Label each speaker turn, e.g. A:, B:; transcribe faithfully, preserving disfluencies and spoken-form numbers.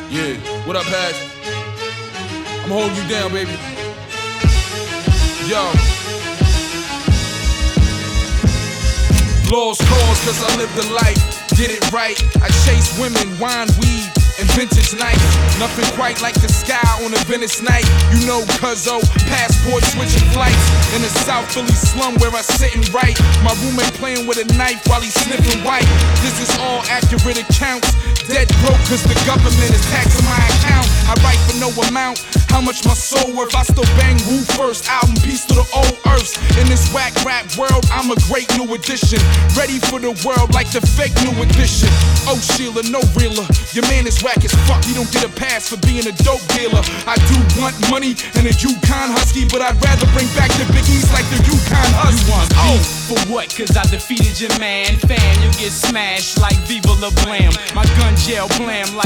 A: Yeah, what up, Paz? I'm holding you down, baby. Yo. Lost cause cause I live the life, did it right. I chase women, wine, weed, and vintage nights. Nothing quite like the sky on a Venice night. You know cuzzo, passport switching flights. In the South Philly slum where I sit and write. My roommate playing with a knife while he's sniffing white. This is all accurate accounts. Dead broke cause the government is taxing my account. I write for no amount, how much my soul worth. I still bang Wu first album, peace to the old earths. In this whack rap world, I'm a great new addition. Ready for the world like the fake new edition. Oh Sheila, no realer, your man is whack as fuck. He don't get a pass for being a dope dealer. I do want money and a Yukon Husky, but I'd rather bring back the Big East like the Yukon Husky.
B: You want
A: oh.
B: beef for what? Cause I defeated your man. Fan, you get smashed like Viva La Blam. My gun gel blam like